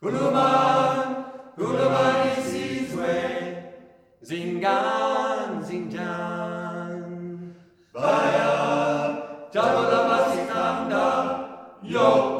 Huluman is his way. Zingan, Zinjan. Baya, Jabba Basitanda, Yo.